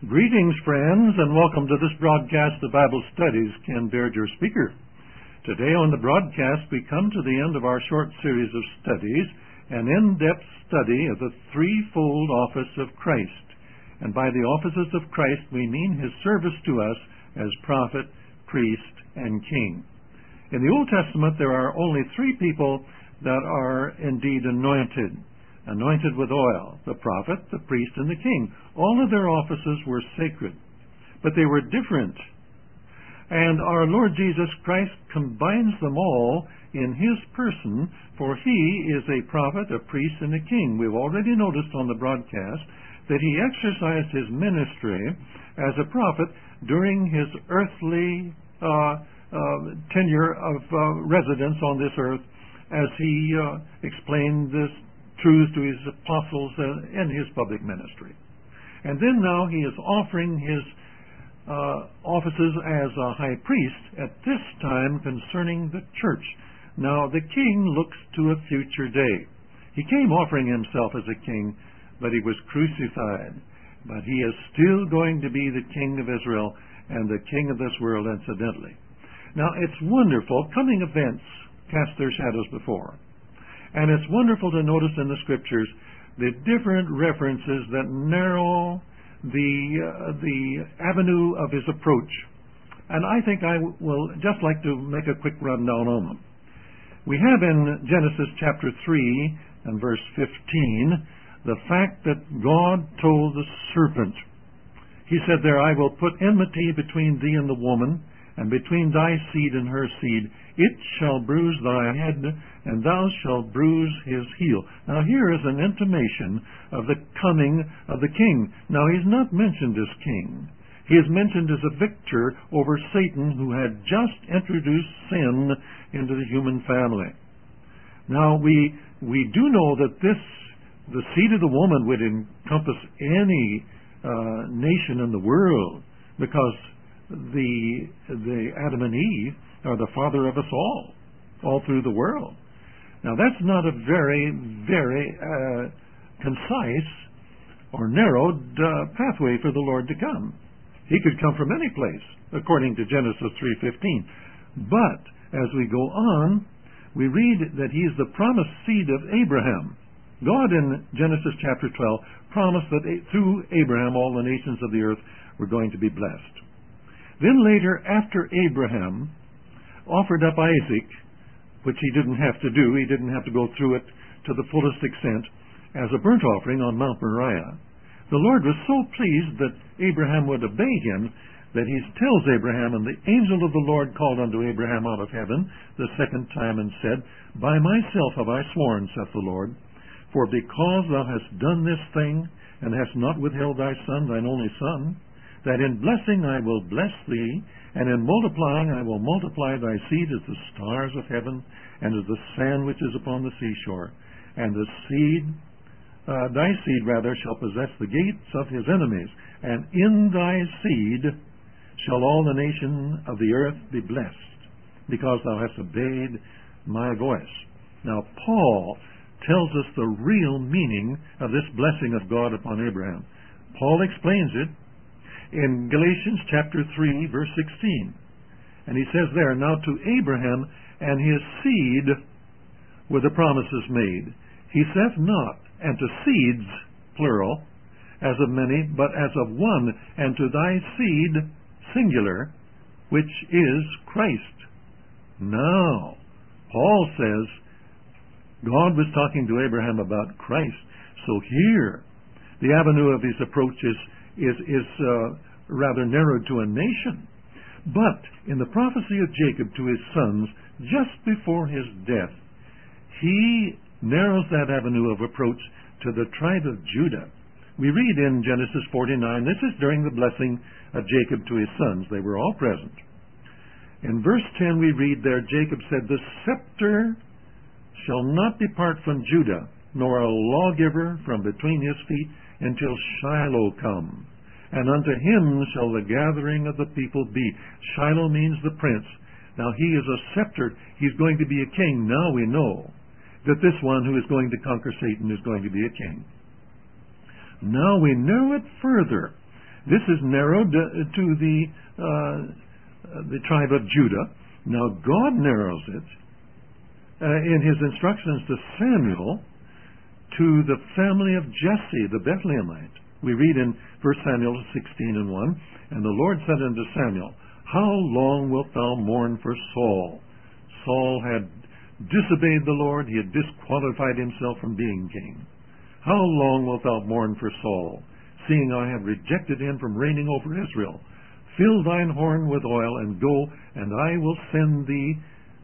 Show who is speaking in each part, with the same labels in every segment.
Speaker 1: Greetings, friends, and welcome to this broadcast of Bible Studies. Ken Baird, your speaker. Today on the broadcast, we come to the end of our short series of studies, an in-depth study of the threefold office of Christ. And by the offices of Christ, we mean His service to us as prophet, priest, and king. In the Old Testament, there are only three people that are indeed anointed with oil: the prophet, the priest, and the king. All of their offices were sacred, but they were different. And our Lord Jesus Christ combines them all in His person, for He is a prophet, a priest, and a king. We've already noticed on the broadcast that He exercised His ministry as a prophet during His earthly tenure of residence on this earth, as He explained this truth to His apostles in His public ministry. And then now He is offering His offices as a high priest at this time concerning the church. Now the king looks to a future day. He came offering Himself as a king, but He was crucified. But He is still going to be the king of Israel and the king of this world, incidentally. Now it's wonderful. Coming events cast their shadows before. And it's wonderful to notice in the Scriptures the different references that narrow the avenue of His approach. And I think I will just like to make a quick rundown on them. We have in Genesis chapter 3 and verse 15 the fact that God told the serpent, He said there, "I will put enmity between thee and the woman, and between thy seed and her seed. It shall bruise thy head, and thou shalt bruise his heel." Now here is an intimation of the coming of the king. Now He's not mentioned as king. He is mentioned as a victor over Satan, who had just introduced sin into the human family. Now we do know that the seed of the woman would encompass any nation in the world, because the Adam and Eve are the father of us all through the world. Now that's not a very, very concise or narrowed pathway for the Lord to come. He could come from any place, according to Genesis 3:15. But as we go on, we read that He is the promised seed of Abraham. God in Genesis chapter 12 promised that through Abraham all the nations of the earth were going to be blessed. Then later, after Abraham offered up Isaac, which he didn't have to do, he didn't have to go through it to the fullest extent, as a burnt offering on Mount Moriah, the Lord was so pleased that Abraham would obey Him that He tells Abraham, "And the angel of the Lord called unto Abraham out of heaven the second time, and said, By myself have I sworn, saith the Lord, for because thou hast done this thing, and hast not withheld thy son, thine only son, that in blessing I will bless thee, and in multiplying I will multiply thy seed as the stars of heaven, and as the sand which is upon the seashore. And thy seed shall possess the gates of his enemies, and in thy seed shall all the nation of the earth be blessed, because thou hast obeyed my voice." Now Paul tells us the real meaning of this blessing of God upon Abraham. Paul explains it in Galatians chapter 3, verse 16. And he says there, "Now to Abraham and his seed were the promises made. He saith not, and to seeds, plural, as of many, but as of one, and to thy seed, singular, which is Christ." Now, Paul says God was talking to Abraham about Christ. So here, the avenue of His approach is rather narrowed to a nation. But in the prophecy of Jacob to his sons, just before his death, He narrows that avenue of approach to the tribe of Judah. We read in Genesis 49, this is during the blessing of Jacob to his sons. They were all present. In verse 10 we read there, Jacob said, "The scepter shall not depart from Judah, nor a lawgiver from between his feet, until Shiloh come. And unto him shall the gathering of the people be." Shiloh means the prince. Now he is a scepter. He's going to be a king. Now we know that this one who is going to conquer Satan is going to be a king. Now we narrow it further This is narrowed to the tribe of Judah. Now God narrows it in His instructions to Samuel to the family of Jesse, the Bethlehemite. We read in 1 Samuel 16:1, "And the Lord said unto Samuel, How long wilt thou mourn for Saul?" Saul had disobeyed the Lord. He had disqualified himself from being king. "How long wilt thou mourn for Saul, seeing I have rejected him from reigning over Israel? Fill thine horn with oil, and go, and I will send thee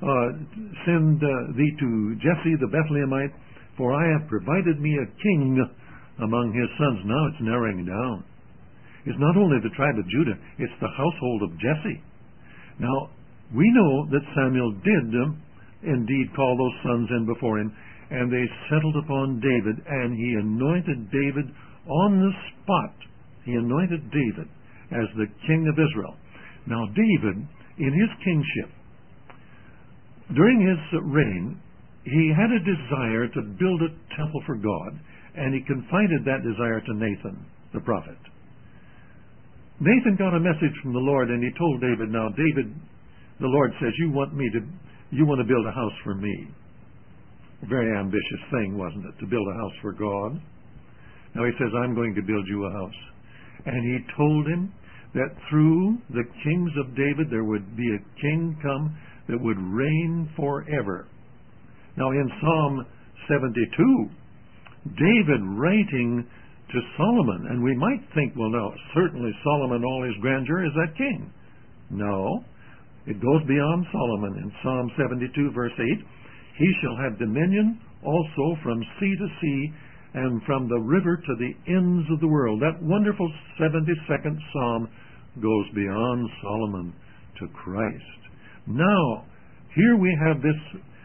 Speaker 1: to Jesse the Bethlehemite, for I have provided me a king among his sons." Now it's narrowing down. It's not only the tribe of Judah, it's the household of Jesse. Now, we know that Samuel did indeed call those sons in before him, and they settled upon David, and he anointed David on the spot. He anointed David as the king of Israel. Now, David, in his kingship, during his reign, he had a desire to build a temple for God, and he confided that desire to Nathan, the prophet. Nathan got a message from the Lord, and he told David, "Now, David, the Lord says, you want to build a house for me." A very ambitious thing, wasn't it, to build a house for God? Now he says, "I'm going to build you a house." And he told him that through the kings of David there would be a king come that would reign forever. Now in Psalm 72, David writing to Solomon, and we might think, well, no, certainly Solomon, all his grandeur, is that king. No, it goes beyond Solomon. In Psalm 72, verse 8, "He shall have dominion also from sea to sea, and from the river to the ends of the world." That wonderful 72nd Psalm goes beyond Solomon to Christ. Now, here we have this,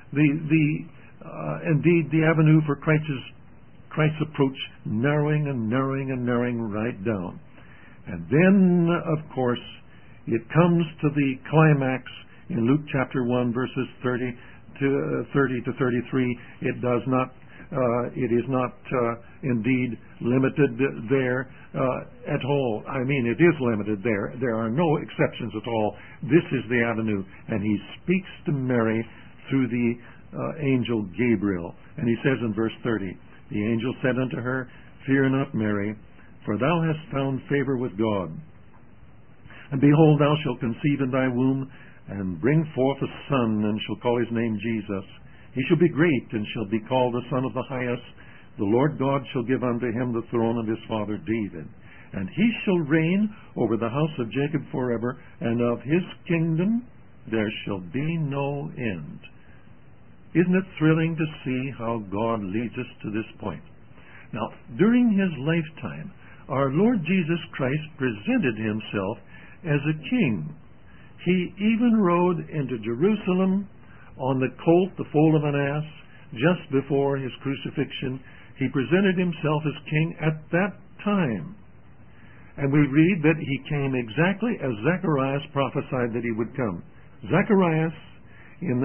Speaker 1: indeed, the avenue for Christ's approach narrowing and narrowing and narrowing right down. And then, of course, it comes to the climax in Luke chapter 1, verses 30 to 33. It is not indeed limited there at all. I mean, it is limited there. There are no exceptions at all. This is the avenue. And he speaks to Mary through the angel Gabriel. And he says in verse 30, "The angel said unto her, Fear not, Mary, for thou hast found favor with God. And behold, thou shalt conceive in thy womb, and bring forth a son, and shall call his name Jesus. He shall be great, and shall be called the Son of the Highest. The Lord God shall give unto him the throne of his father David. And he shall reign over the house of Jacob forever, and of his kingdom there shall be no end." Isn't it thrilling to see how God leads us to this point? Now, during his lifetime, our Lord Jesus Christ presented himself as a king. He even rode into Jerusalem on the colt, the foal of an ass, just before his crucifixion. He presented himself as king at that time. And we read that he came exactly as Zacharias prophesied that he would come. Zachariah, in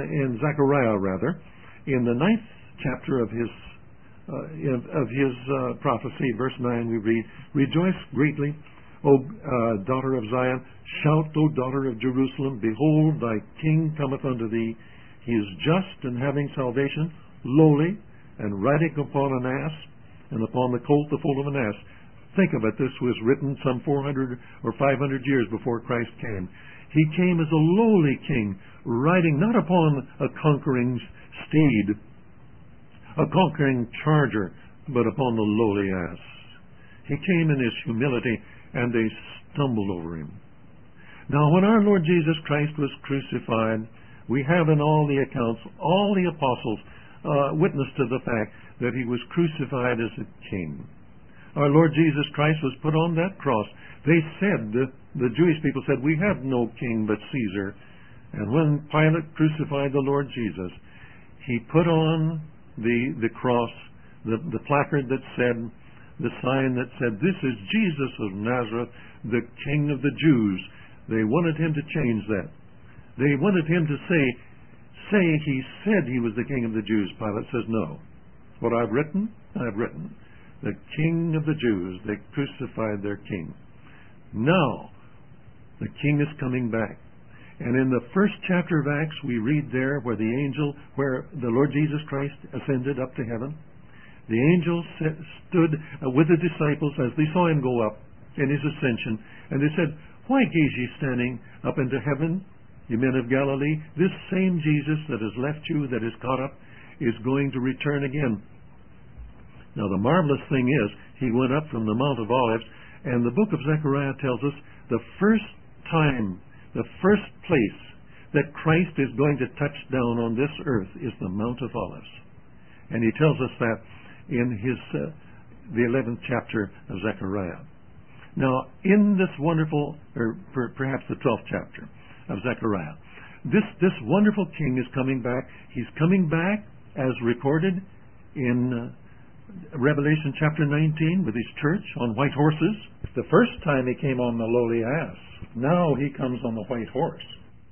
Speaker 1: the 9th chapter of his prophecy, verse 9, we read, "Rejoice greatly, O daughter of Zion. Shout, O daughter of Jerusalem. Behold, thy king cometh unto thee. He is just and having salvation, lowly, and riding upon an ass, and upon the colt the foal of an ass." Think of it. This was written some 400 or 500 years before Christ came. He came as a lowly king, riding not upon a conquering steed, a conquering charger, but upon the lowly ass. He came in his humility, and they stumbled over him. Now, when our Lord Jesus Christ was crucified, we have in all the accounts, all the apostles witness to the fact that he was crucified as a king. Our Lord Jesus Christ was put on that cross. They said, the Jewish people said, "We have no king but Caesar." And when Pilate crucified the Lord Jesus, he put on the cross, the placard that said, the sign that said, "This is Jesus of Nazareth, the King of the Jews." They wanted him to change that. They wanted him to say he said he was the King of the Jews. Pilate says, "No. What I've written, I've written. The King of the Jews." They crucified their king. Now, the King is coming back. And in the first chapter of Acts, we read there where the Lord Jesus Christ ascended up to heaven. The angel stood with the disciples as they saw him go up in his ascension, and they said, "Why gaze ye standing up into heaven, you men of Galilee? This same Jesus that has left you, that is caught up, is going to return again." Now the marvelous thing is, he went up from the Mount of Olives, and the book of Zechariah tells us the first time, the first place that Christ is going to touch down on this earth is the Mount of Olives. And he tells us that in the 11th chapter of Zechariah. Now, in this wonderful, or perhaps the 12th chapter of Zechariah, this wonderful king is coming back. He's coming back as recorded in Revelation chapter 19 with his church on white horses. The first time he came on the lowly ass. Now he comes on the white horse.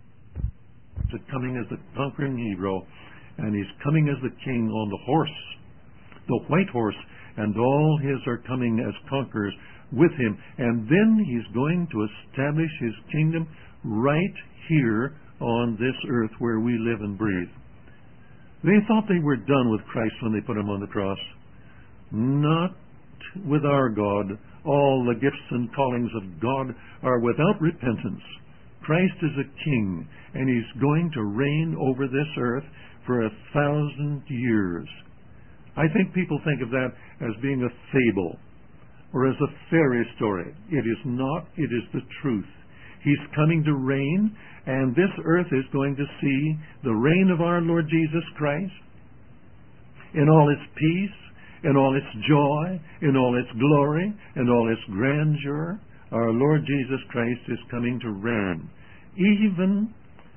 Speaker 1: He's coming as the conquering hero, and he's coming as the king on the horse, the white horse, and all his are coming as conquerors with him. And then he's going to establish his kingdom right here on this earth where we live and breathe. They thought they were done with Christ when they put him on the cross. Not with our God. All the gifts and callings of God are without repentance. Christ is a king, and he's going to reign over this earth for 1,000 years. I think people think of that as being a fable or as a fairy story. It is not. It is the truth. He's coming to reign, and this earth is going to see the reign of our Lord Jesus Christ in all its peace, in all its joy, in all its glory, in all its grandeur. Our Lord Jesus Christ is coming to reign. Even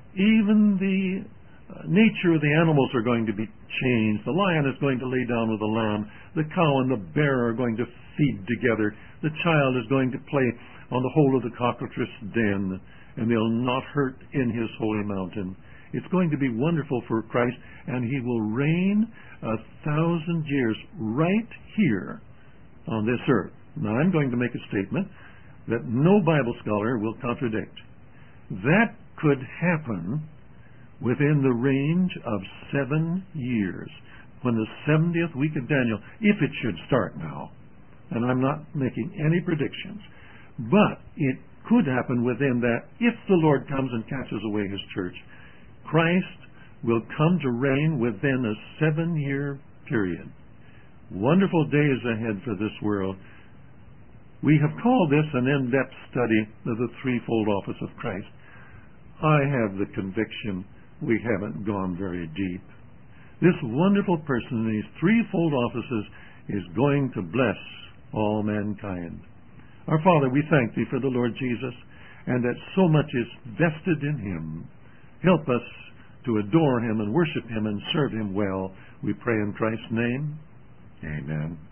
Speaker 1: the nature of the animals are going to be changed. The lion is going to lay down with the lamb. The cow and the bear are going to feed together. The child is going to play on the hole of the cockatrice den, and they'll not hurt in his holy mountain. It's going to be wonderful for Christ, and he will reign 1,000 years right here on this earth. Now, I'm going to make a statement that no Bible scholar will contradict. That could happen within the range of 7 years, when the 70th week of Daniel, if it should start now, and I'm not making any predictions, but it could happen within that if the Lord comes and catches away his church. Christ will come to reign within a 7-year period. Wonderful days ahead for this world. We have called this an in-depth study of the threefold office of Christ. I have the conviction we haven't gone very deep. This wonderful person in these threefold offices is going to bless all mankind. Our Father, we thank thee for the Lord Jesus, and that so much is vested in him. Help us to adore him and worship him and serve him well. We pray in Christ's name. Amen.